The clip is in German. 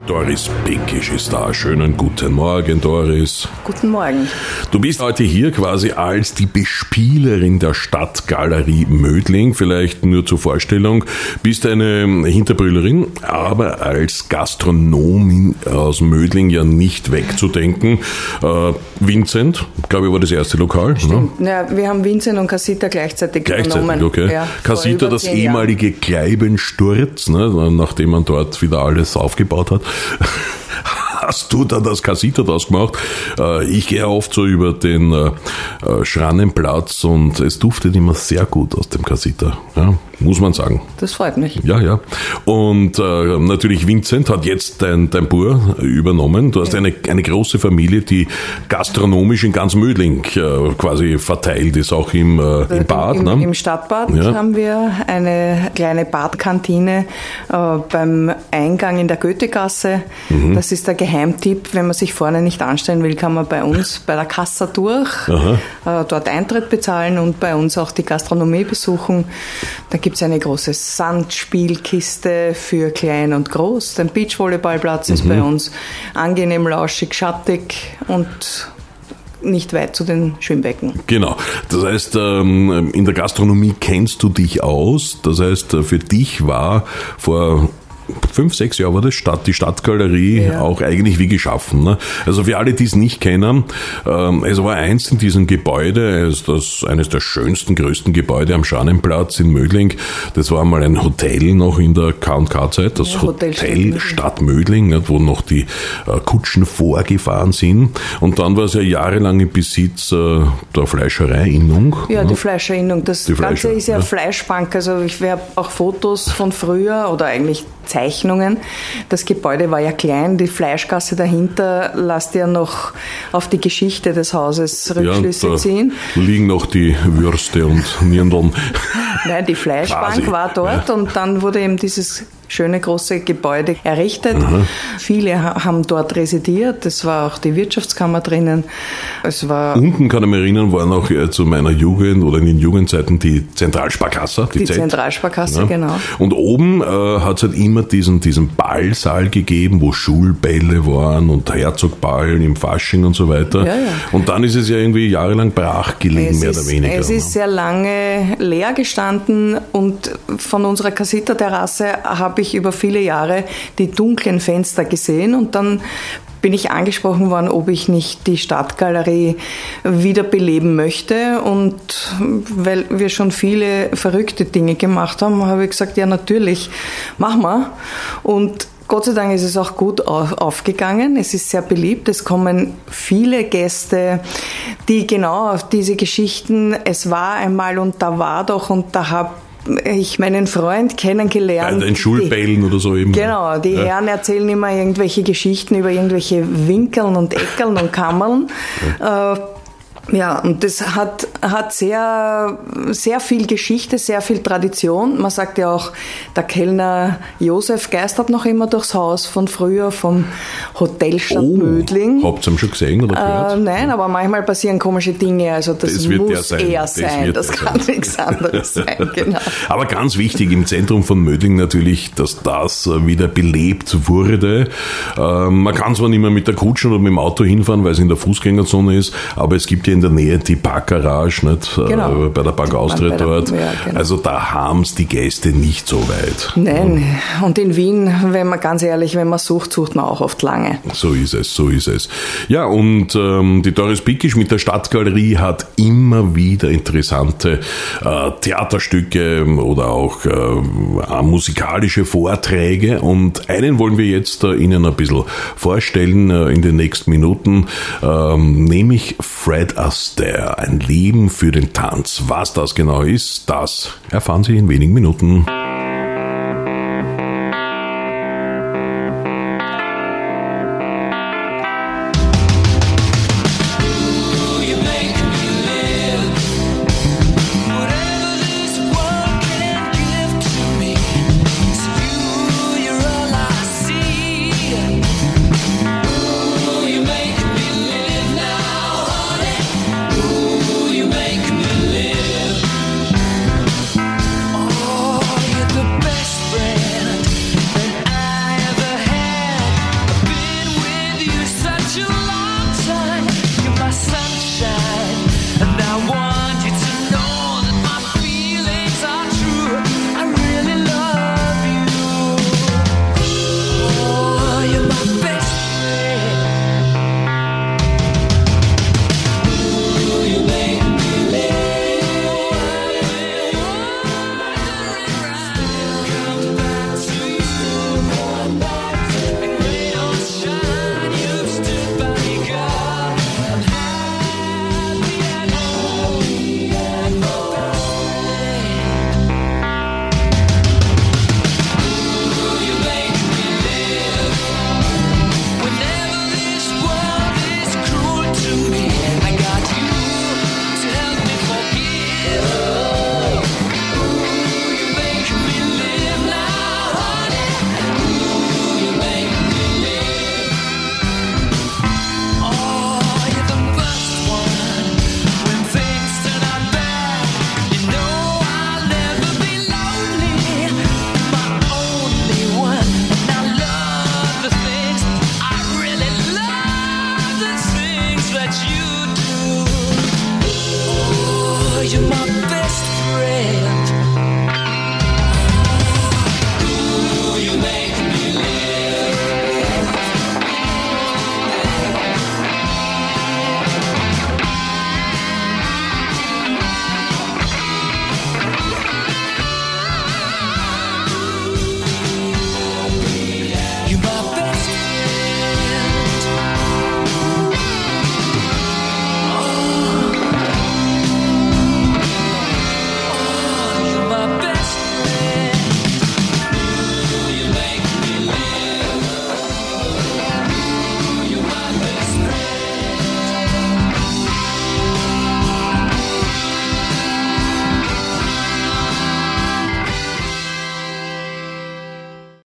Doris Pinkisch ist da. Schönen guten Morgen, Doris. Guten Morgen. Du bist heute hier quasi als die Bespielerin der Stadtgalerie Mödling. Vielleicht nur zur Vorstellung. Bist eine Hinterbrüllerin, aber als Gastronomin aus Mödling ja nicht wegzudenken. Vincent, glaube ich, war das erste Lokal. Stimmt. Ne? Ja, wir haben Vincent und Casita gleichzeitig genommen. Okay. Ja, Casita, das ehemalige Kleibensturz, ne, nachdem man dort wieder alles aufgebaut hat. Hast du dann das Casita draus gemacht? Ich gehe oft so über den Schrannenplatz und es duftet immer sehr gut aus dem Casita, ja, muss man sagen. Das freut mich. Ja. Und natürlich Vincent hat jetzt dein Bur übernommen. Du hast eine große Familie, die gastronomisch in ganz Mödling quasi verteilt ist, auch im Bad. Im Stadtbad haben wir eine kleine Badkantine beim Eingang in der Goethegasse. Das ist der Geheimtipp. Wenn man sich vorne nicht anstellen will, kann man bei uns bei der Kassa durch, dort Eintritt bezahlen und bei uns auch die Gastronomie besuchen. Da gibt es eine große Sandspielkiste für klein und groß. Der Beachvolleyballplatz ist bei uns angenehm, lauschig, schattig und nicht weit zu den Schwimmbecken. Genau. Das heißt, in der Gastronomie kennst du dich aus. Das heißt, für dich war vor 5-6 Jahre war das die Stadtgalerie auch eigentlich wie geschaffen. Ne? Also für alle, die es nicht kennen, es war eins in diesem Gebäude, eines der schönsten, größten Gebäude am Schrannenplatz in Mödling. Das war mal ein Hotel noch in der K&K-Zeit, das Hotel Stadt Mödling, wo noch die Kutschen vorgefahren sind. Und dann war es ja jahrelang im Besitz der Fleischereiinnung. Ja, die Fleischerinnung. Das Ganze ist ja Fleischbank. Also ich habe auch Fotos von früher oder eigentlich Zeichnungen. Das Gebäude war ja klein, die Fleischgasse dahinter lässt ja noch auf die Geschichte des Hauses Rückschlüsse ziehen. Liegen noch die Würste und Nirndeln. Nein, die Fleischbank quasi war dort und dann wurde eben dieses schöne große Gebäude errichtet. Viele haben dort residiert. Es war auch die Wirtschaftskammer drinnen. Unten, kann ich mich erinnern, war noch zu meiner Jugend oder in den Jugendzeiten die Zentralsparkasse. Die Zentralsparkasse, genau. Und oben hat es halt immer diesen Ballsaal gegeben, wo Schulbälle waren und Herzogball im Fasching und so weiter. Ja. Und dann ist es ja irgendwie jahrelang brach gelegen, mehr oder weniger. Es ist sehr lange leer gestanden und von unserer Casita-Terrasse habe ich über viele Jahre die dunklen Fenster gesehen und dann bin ich angesprochen worden, ob ich nicht die Stadtgalerie wieder beleben möchte. Und weil wir schon viele verrückte Dinge gemacht haben, habe ich gesagt, ja natürlich, machen wir. Und Gott sei Dank ist es auch gut aufgegangen. Es ist sehr beliebt. Es kommen viele Gäste, die genau auf diese Geschichten, es war einmal und da war doch und da habe ich meinen Freund kennengelernt. Bei den Schulbällen oder so eben. Genau, die Herren erzählen immer irgendwelche Geschichten über irgendwelche Winkeln und Eckeln und Kammern. Ja, und das hat sehr, sehr viel Geschichte, sehr viel Tradition. Man sagt ja auch, der Kellner Josef geistert noch immer durchs Haus von früher, vom Hotel Stadt Mödling. Habt ihr ihn schon gesehen oder gehört? Nein, aber manchmal passieren komische Dinge. Also das muss er sein. Das kann nichts anderes sein, genau. Aber ganz wichtig im Zentrum von Mödling natürlich, dass das wieder belebt wurde. Man kann zwar nicht mehr mit der Kutsche oder mit dem Auto hinfahren, weil es in der Fußgängerzone ist, aber es gibt ja in der Nähe die Parkgarage, nicht? Genau. Bei der Bank Austria dort. Ja, genau. Also da haben es die Gäste nicht so weit. Nein, und in Wien, wenn man ganz ehrlich, wenn man sucht man auch oft lange. So ist es. Ja, und die Doris Pinkisch mit der Stadtgalerie hat immer wieder interessante Theaterstücke oder auch musikalische Vorträge und einen wollen wir jetzt Ihnen ein bisschen vorstellen in den nächsten Minuten, nämlich Fred Astaire, ein Leben für den Tanz. Was das genau ist, das erfahren Sie in wenigen Minuten.